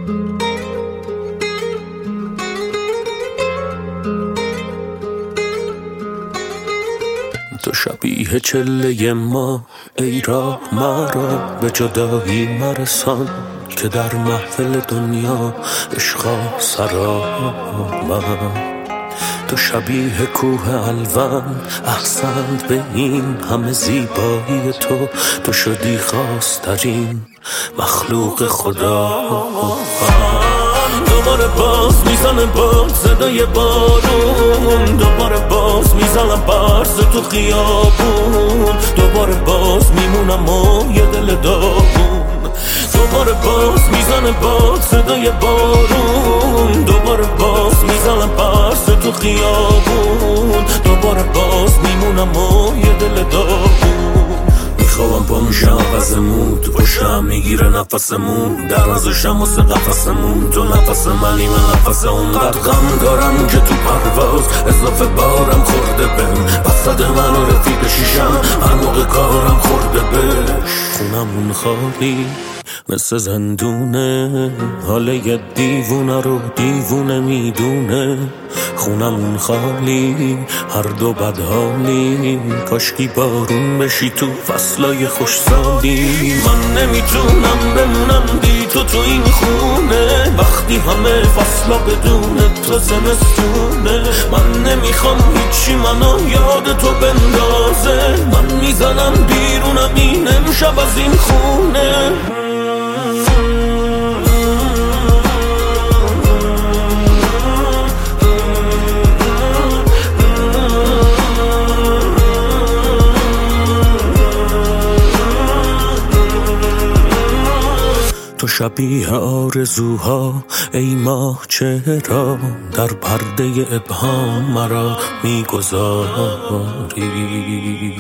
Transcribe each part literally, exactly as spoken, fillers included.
تو شبیه چله ما ای راه مرا به جدایی مرسان که در محفل دنیا عشقا سرا من. تو شبیه کوه الوان احسنت به این همه زیبایی تو، تو شدی خواسترین مخلوق خدا. دوباره باز میزنه باد صدای بارون، دوباره باز میزنم برز تو خیابون، دوباره باز میمونم و یه دل داغون. دوباره باز میزنه باد صدای بارون، دوباره باز میزنم برز تو خیابون، دوباره باز میمونم و یه دل داغون. میخوام پا میشم عوضمون، تو پشتم میگیره نفسمون، در نزشم واسه قفسمون، تو نفس منی من نفس اون. قد غم دارم که تو پرواز اضافه بارم خورده بهم، وسط من و رفیق شیشم هر موقع کارم خورده بهش. خونمون خالی مثل زندونه، حال یه دیوونه رو دیوونه میدونه. خونمون خالی هر دو بدحالی، کاشکی بارون بشی تو فصلای خوش سالی. من نمیتونم بمونم بی تو تو این خونه، وقتی همه فصلا بدون تو زمستونه. من نمیخوام هیچی منو یاد تو بندازه، من میزنم بیرونم این امشب از این خونه. تو شبیه آرزوها ای ماه چرا در پرده ابهام مرا میگذاری.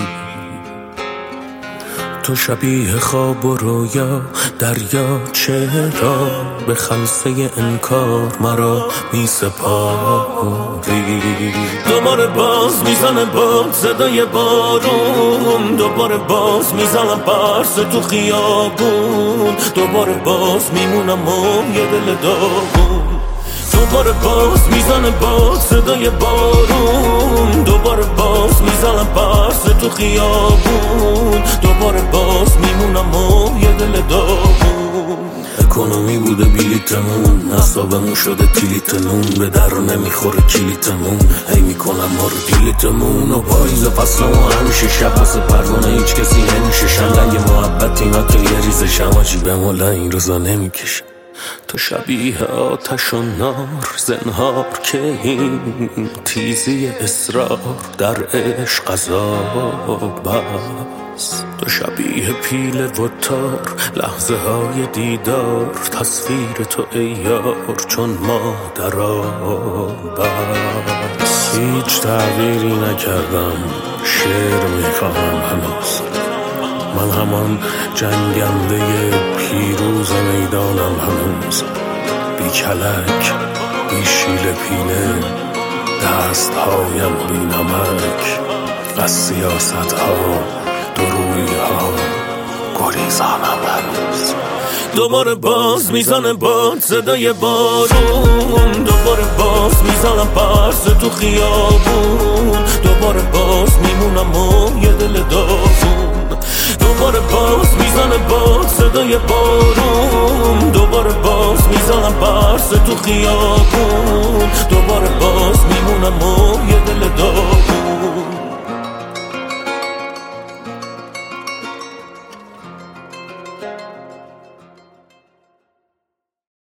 تو شبیه خواب و رویا دریا چرا به خلسه انکار مرا می سپاری. دوباره باز میزنه باد صدای بارون، دوباره باز میزنم برس تو خیابون، دوباره باز میمونم و یه دل داغون. دوباره باز میزنه باد صدای بارون، دوباره باز میزنم برس تو خیابون، دوباره باز میمونم و یه دل داغون. اکونومی بوده بلیتمون، اصابمون شده کلیتمون، به در نمیخوره کلیتمون، هی میکنم ما رو دیلیتمون. و پاییز فصل و همیشه شب واسه پروانه هیچ کسی نمیشه شنگ محبت اینا تو یه ریز شماجی به مولا این روزا نمیکشه. تو شبیه آتش و نار زنهار که این تیزی اصرار در عشق عذاب است. تو شبیه پیل و تار لحظه های دیدار، تصویر تو ای یار چون ما در آب است. هیچ تغییری نکردم شعر میخواهم هنوز، من همان جنگنده پیروز میدانم هنوز. بی کلک بی شیل پینه دست هایم بی نمک، از سیاست ها دروی ها گریزانم هنوز. دوباره باز میزنه باد صدای بارون، دوباره باز میزنم برس تو خیابون، دوباره باز میمونم و یه دل داغون. دوباره باز میزنه باد صدای بارون، دوباره باز میزنم برس تو خیابون، دوباره باز میمونم و یه دل داغون.